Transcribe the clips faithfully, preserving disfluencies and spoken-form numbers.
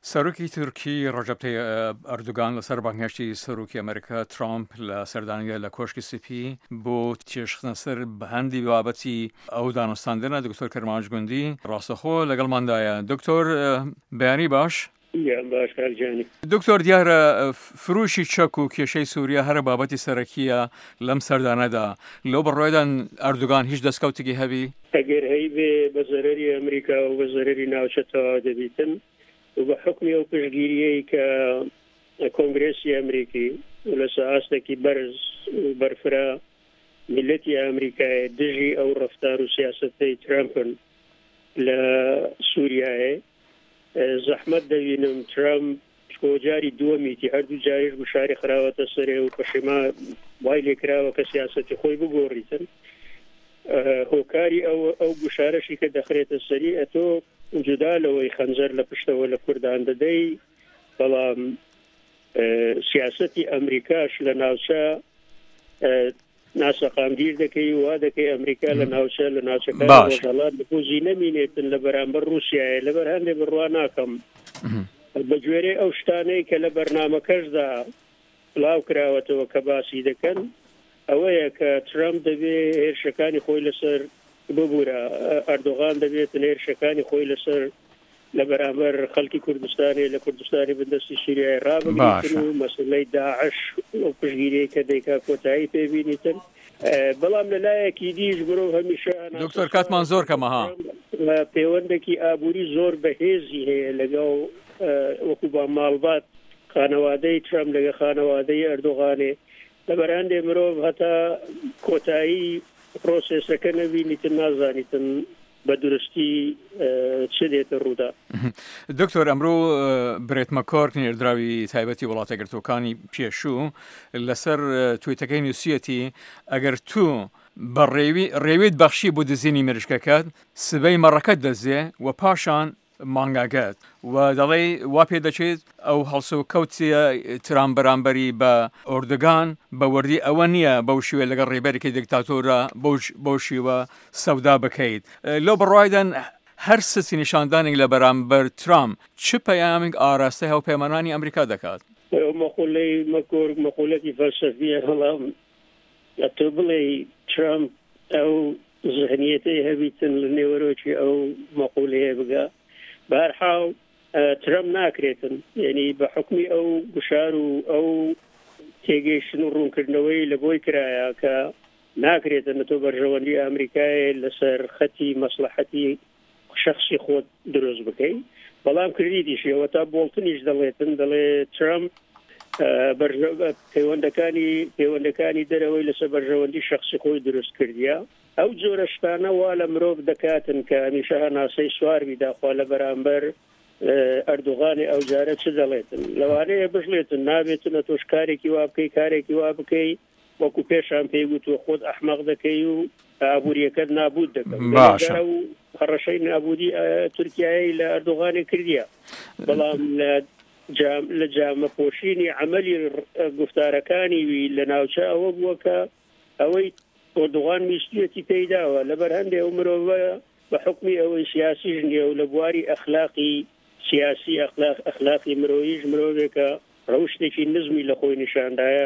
سەرۆکی تورکی ڕەجەب تەیب ئەردوغان لەسەر بانگهێشتی سەرۆکی ئەمریکا ترامپ لە سەردانیدا لە کۆشکی سپی بۆ تێشخستنە سەر هەندی بابەتی ئەو دانوستاندنە دکتۆر کەرمانچ گوندی ڕاستەخۆ لەگەڵماندایە. دکتۆر بەیانی باش؟ باش کاکجانی. دکتۆر دیارە فروشی چەک و کێشەی سووریا هەرە بابەتی سەرەکیە لەم سەردانەدا، لەو بەڕۆیدان ئەردوغان هیچ دەستکەوتێکی هەبی؟ ئەگەر هەی بێ بە زەرەری ئەمریکا و بە زەرەری ناوچەتەوە دەبیتن و بە حکمی ئەو پشتگیریەی کە کۆنگرێسی ئەمریکی لەسەر ئاستێکی بەرز و بەرفرا میلەتی ئەمریکای دژی ئەو ڕەفتار و سیاسەتەی ترامپن لە سووریایە زەحمەت دەبینم ترامپ کۆجاری دووەمیتی هەردوو جاریش گوشاری خراوەتە سەرێ و پەشیما وای لێکراوە کە سیاسەتی خۆی بگۆڕیتن. هۆکاری ئەو ئەو گوشارەشی کە دەخرێتە سەری ئەتۆ جودا لەوەی خەنجەر لە پشتەوە لە کوردان دەدەی، بەڵام سیاسەتی ئەمریکاش لە ناوچە ناسەقامگیر دەکەی وا دەکەی ئەمریکا لە ناوچە لە ناوچەکان وەزەڵات بپۆزی نەمینێتن لە بەرامبەر رووسیایە لەبەر هەندێک بڕوا ناکەم بە گوێرەی ئەو شتانەی کە لە بەرنامەکەشدا بڵاو کراوەتەوە کە باسی دەکەن ئەوەیە کە ترامپ دەبێ هێرشەکانی خۆی لەسەر ببوورە، ئەردوغان دەبێتن هێرشەکانی خۆی لەسەر لە بەرامبەر خەڵکی کوردستانی لە کوردستانی بەدەستی سووریای ڕابگریتن و مەسلەی داعش و پشتگیری کە دەیکا کۆتایی پێبینیتن. بەڵام لەلایەکی دیش مرۆڤ هەمیشە دکتۆر کاتمان زۆر کەمەها پەیوەندێکی ئابووری زۆر بەهێزی هەیە لەگەڵ وەکو با ماڵبات خانەوادەی ترامپ لەگە خانەوادەی ئەردوغانێ، لەبەرهەندێ مرۆڤ هەتا کۆتایی پرۆسێسەکە نەبینیتن نازانیتن بە درستی چ دێتە ڕوودا. دکتۆر ئەمڕۆ برێت مەکۆرک نێردراوی تایبەتی وڵاتە یەکگرتووەکانی پێشوو لەسەر تویتەکەی نووسیەتی ئەگەر تو بە ڕێوێت بەخشی بۆ دزینی مێرشکەکەت سبەی مەڕەکەت دەزێ و پاشان مانگاگەت و دەڵێ وا پێ دەچێت ئەو هەڵسە و کەوتیە ترامپ بەرامبەری بە ئۆردگان بە وەردی ئەوە نییە بەو شێوە لەگەڵ ڕێبەرێکی دیکتاتۆرە بەو شێوە سەودا بکەیت. لەو بەڕوایدان هەر سسی نیشاندانێک لە بەرامبەر ترامپ چ پەیامێک ئاراستەی هاوپەیمانانی ئەمریکا دەکات؟ مەقولەی مەکۆرگ مەقولەتی فەلسەفیە هەڵام ئەتۆ بڵێ ترامپ ئەو ذهنیەتەی هەبیتن لە نێوەرۆکی ئەو مەقولەیە بگا بەهەرحاڵ ترامپ ناکرێتن، یعنی بە حکمی ئەو گوشار و ئەو تێگەیشتن و ڕوونکردنەوەی لە بۆی کرایە کە ناکرێتن تۆ بەرژەوەندی ئەمریکای لەسەر خەتی مەسلحەتی شخصی خۆت دروست بکەی، بەڵام کردیتیشەوە تا بۆڵتنیش دەڵێتن دەڵێ ترامپ پەیوەندەکانی پەیوەندەکانی دەرەوەی لەسەر بەرژەوەندی شخصی خۆی دروست کردیا. ئەو جۆرە شتانە وا لە مرۆڤ دەکاتن کە هەمیشە هەناسەی سوار بیداخوا لە بەرامبەر ئەردوغانی ئەو جارە چ دەڵێتن لەوانەیە بژڵێتن نابێتن ئە تۆش کارێکی وا بکەی کارێکی وا بکەی وەکو پێشان پێی گوتووە خۆت ئەحمەق دەکەی و ئابوووریەکەت نابود دەکەم و هەڕەشەی نابودی تورکیایی لە ئەردوغانی کردیە، بەڵام لە جامەپۆشینی عەمەلی گفتارەکانی وی لە ناوچە ئەوە بووە کە ئەوەی ئەردوغان میستوێتی پێیداوە لەبەر هەندێ ئەو مرۆڤە بە حکمی ئەوەی سیاسیش نییە و لە بواری ئەخلاقی سیاسی ئەخلاقی مرۆڤیش مرۆڤێکە ڕەوشتێکی نزمی لە خۆی نیشاندایە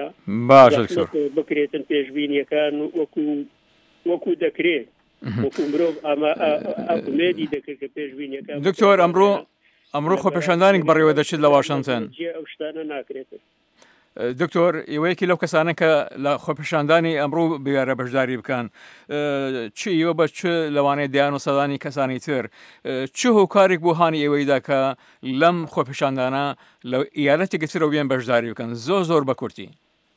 بکرێتن پێشبینیەکان وەکو وەکو دەکرێت وەکو مرۆڤ ئەمێدی دەکرێت کە پێشبینیەکان. دکتۆر ئەمڕۆ ئەمڕۆ خۆپێشاندانێک بەڕێوە دەچێت لە واشنگتن ئەو شتانە ناکرێتن. دکتۆر ئێوەیەکی لەو کەسانە کە لە خۆپێشاندانی ئەمڕۆ بێیارە بەشداری بکەن چ ئێوە بە چ لەوانەیە دیان و سەدانی کەسانی تر چ هۆکارێک بۆ هانی ئێوەیدا کە لەم خۆپێشاندانە لە ئیالەتێکی ترەوە بێن بەشداری بکەن زۆر زۆر بە کورتی؟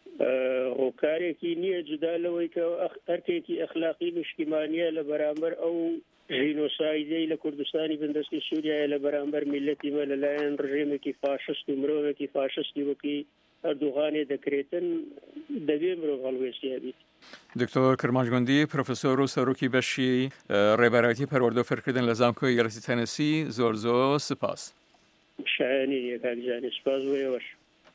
هۆکارێکی نییە جودا لەوەی کە ئەرکێکی ئەخلاقی نیشتیمانیە لە بەرامبەر ئەو ژینۆسایدەی لە کوردستانی بەندەستی سووریایە لە بەرامبەر میلەتی مە لەلایەن ڕژێمێکی فاشست و مرۆڤێکی فاشستی وەکی ئەردوغانێ دەکرێتن دەبێ مرۆڤ هەڵوێستی هەبیت. دکتۆر کەرمانچ گوندی پرۆفێسۆر و سەرۆکی بەشی ڕێبەرایەتی پەروەردە و فێرکردن لە زانکۆی یەڵەتی تەنەسی زۆر زۆر سپاس. شایەنی یەکاک جانی سپاس بۆ ئێوەش.